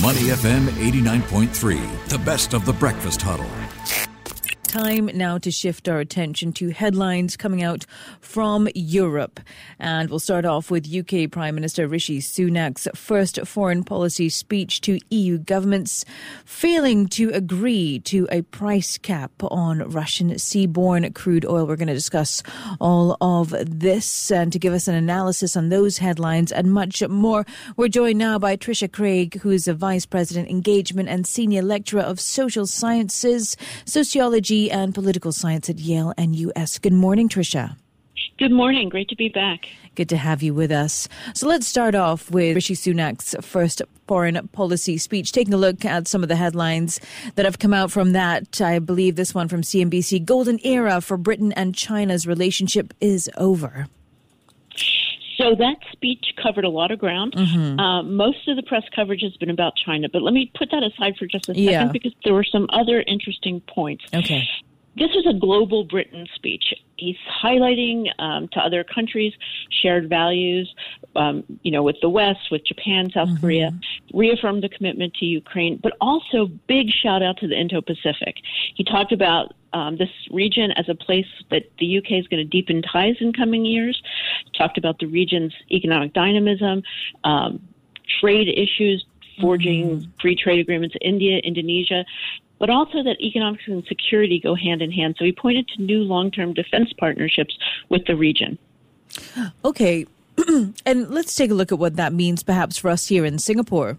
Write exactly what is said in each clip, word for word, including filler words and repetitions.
Money F M eighty-nine point three, the best of the breakfast huddle. Time now to shift our attention to headlines coming out from Europe. And we'll start off with U K Prime Minister Rishi Sunak's first foreign policy speech to E U governments, failing to agree to a price cap on Russian seaborne crude oil. We're going to discuss all of this, and to give us an analysis on those headlines and much more, we're joined now by Tricia Craig, who is a Vice President Engagement and Senior Lecturer of Social Sciences, Sociology and Political Science at Yale and U S. Good morning, Tricia. Good morning. Great to be back. Good to have you with us. So let's start off with Rishi Sunak's first foreign policy speech, taking a look at some of the headlines that have come out from that. I believe this one from C N B C, golden era for Britain and China's relationship is over. So that speech covered a lot of ground. Mm-hmm. Uh, most of the press coverage has been about China, but let me put that aside for just a second yeah. because there were some other interesting points. Okay. This was a global Britain speech. He's highlighting um, to other countries shared values, um, you know, with the West, with Japan, South mm-hmm. Korea, reaffirmed the commitment to Ukraine, but also big shout out to the Indo-Pacific. He talked about um, this region as a place that the U K is going to deepen ties in coming years. Talked about the region's economic dynamism, um, trade issues, forging mm-hmm. free trade agreements, India, Indonesia, but also that economics and security go hand in hand. So he pointed to new long-term defense partnerships with the region. Okay. And let's take a look at what that means perhaps for us here in Singapore.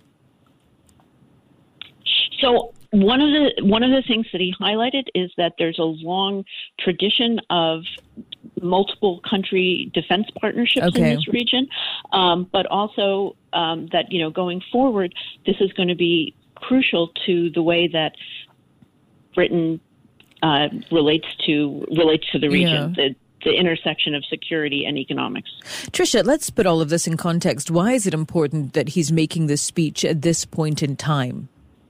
So one of the one of the things that he highlighted is that there's a long tradition of multiple country defense partnerships okay. in this region, um, but also um, that, you know, going forward, this is going to be crucial to the way that Britain uh, relates to relates to the region, yeah. the, the intersection of security and economics. Tricia, let's put all of this in context. Why is it important that he's making this speech at this point in time?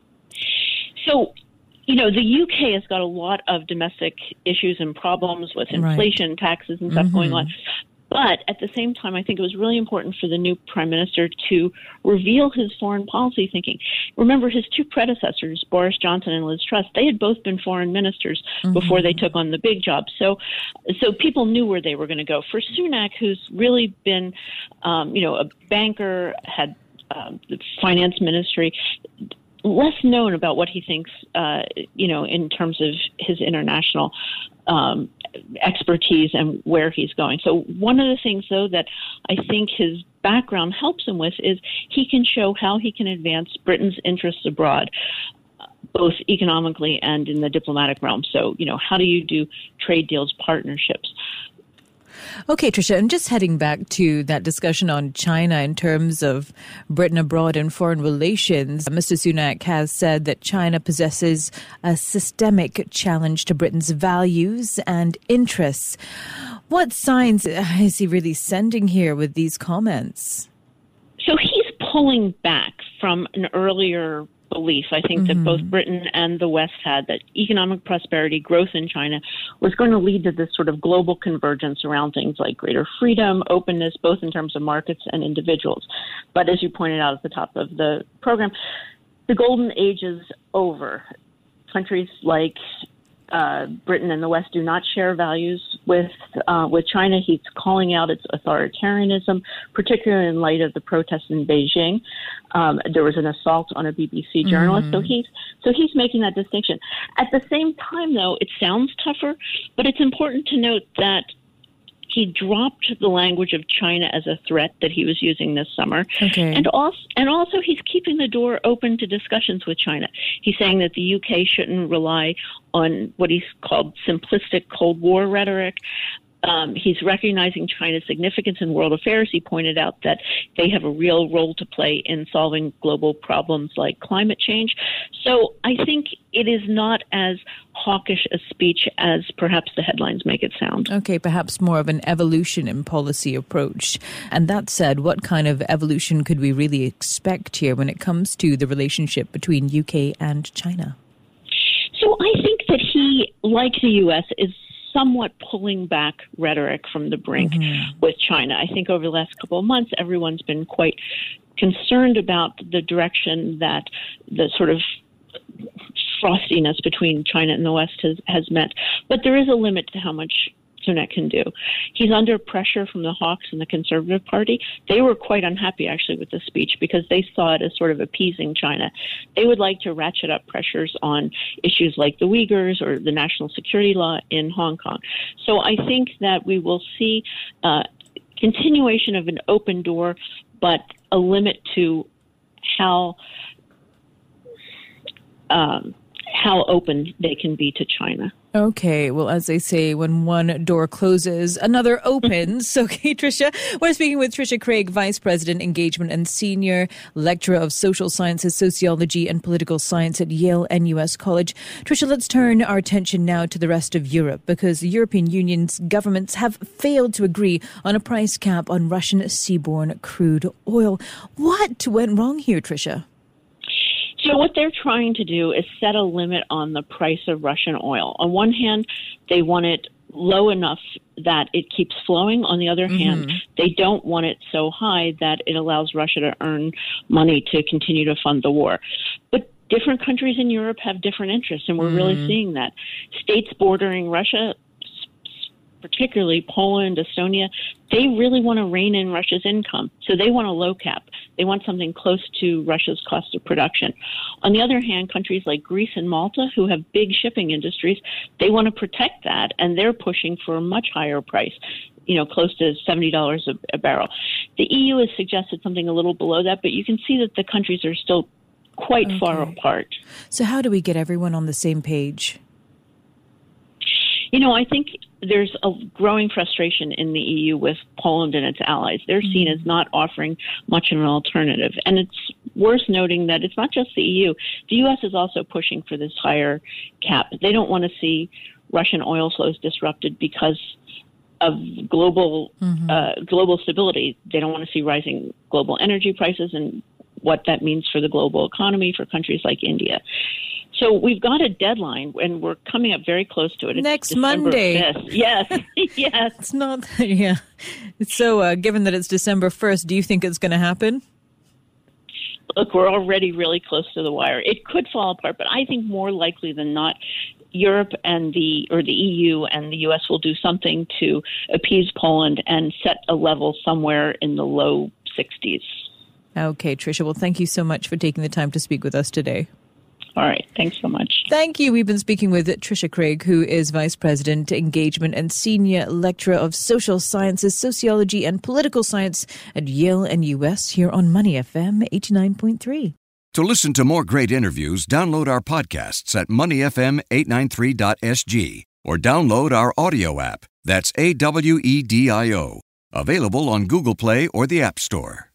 So, you know, the U K has got a lot of domestic issues and problems with inflation, right. taxes and stuff mm-hmm. going on. But at the same time, I think it was really important for the new prime minister to reveal his foreign policy thinking. Remember, his two predecessors, Boris Johnson and Liz Truss, they had both been foreign ministers mm-hmm. before they took on the big job. So, so people knew where they were going to go. For Sunak, who's really been, um, you know, a banker, had um, the finance ministry, less known about what he thinks, uh, you know, in terms of his international um, expertise and where he's going. So one of the things, though, that I think his background helps him with is he can show how he can advance Britain's interests abroad, both economically and in the diplomatic realm. So, you know, how do you do trade deals, partnerships? Okay, Tricia, and just heading back to that discussion on China in terms of Britain abroad and foreign relations, Mister Sunak has said that China possesses a systemic challenge to Britain's values and interests. What signs is he really sending here with these comments? So he's pulling back from an earlier belief, I think, mm-hmm. that both Britain and the West had, that economic prosperity, growth in China was going to lead to this sort of global convergence around things like greater freedom, openness, both in terms of markets and individuals. But as you pointed out at the top of the program, the golden age is over. Countries like uh, Britain and the West do not share values with uh, with China. He's calling out its authoritarianism, particularly in light of the protests in Beijing. Um, there was an assault on a B B C journalist, mm-hmm. so he's so he's making that distinction. At the same time, though, it sounds tougher, but it's important to note that he dropped the language of China as a threat that he was using this summer. Okay. And also, and also he's keeping the door open to discussions with China. He's saying that the U K shouldn't rely on what he's called simplistic Cold War rhetoric. Um, he's recognizing China's significance in world affairs. He pointed out that they have a real role to play in solving global problems like climate change. So I think it is not as hawkish a speech as perhaps the headlines make it sound. Okay, perhaps more of an evolution in policy approach. And that said, what kind of evolution could we really expect here when it comes to the relationship between U K and China? So I think that he, like the U S, is somewhat pulling back rhetoric from the brink mm-hmm. with China. I think over the last couple of months, everyone's been quite concerned about the direction that the sort of frostiness between China and the West has, has meant. But there is a limit to how much Sunak can do. He's under pressure from the Hawks and the Conservative Party. They were quite unhappy, actually, with the speech because they saw it as sort of appeasing China. They would like to ratchet up pressures on issues like the Uyghurs or the national security law in Hong Kong. So I think that we will see uh, continuation of an open door, but a limit to how um, how open they can be to China. Okay, well, as they say, when one door closes, another opens. Okay, Tricia, we're speaking with Tricia Craig, Vice President, Engagement and Senior Lecturer of Social Sciences, Sociology and Political Science at Yale N U S College. Tricia, let's turn our attention now to the rest of Europe because the European Union's governments have failed to agree on a price cap on Russian seaborne crude oil. What went wrong here, Tricia? So what they're trying to do is set a limit on the price of Russian oil. On one hand, they want it low enough that it keeps flowing. On the other mm-hmm. hand, they don't want it so high that it allows Russia to earn money to continue to fund the war. But different countries in Europe have different interests, and we're mm-hmm. really seeing that. States bordering Russia, particularly Poland, Estonia, they really want to rein in Russia's income. So they want a low cap. They want something close to Russia's cost of production. On the other hand, countries like Greece and Malta, who have big shipping industries, they want to protect that, and they're pushing for a much higher price, you know, close to seventy dollars a, a barrel. The E U has suggested something a little below that, but you can see that the countries are still quite okay. far apart. So how do we get everyone on the same page? You know, I think there's a growing frustration in the E U with Poland and its allies. They're mm-hmm. seen as not offering much of an alternative. And it's worth noting that it's not just the E U. The U S is also pushing for this higher cap. They don't want to see Russian oil flows disrupted because of global mm-hmm. uh, global stability. They don't want to see rising global energy prices and what that means for the global economy for countries like India. So we've got a deadline, and we're coming up very close to it. It's Next December Monday. fifth. Yes, yes. It's not, yeah. So uh, given that it's December first, do you think it's going to happen? Look, we're already really close to the wire. It could fall apart, but I think more likely than not, Europe and the or the E U and the U S will do something to appease Poland and set a level somewhere in the low sixties. Okay, Tricia. Well, thank you so much for taking the time to speak with us today. All right. Thanks so much. Thank you. We've been speaking with Tricia Craig, who is Vice President, Engagement and Senior Lecturer of Social Sciences, Sociology and Political Science at Yale N U S here on Money F M eighty-nine point three. To listen to more great interviews, download our podcasts at money f m eight ninety-three dot s g or download our audio app. That's A W E D I O. Available on Google Play or the App Store.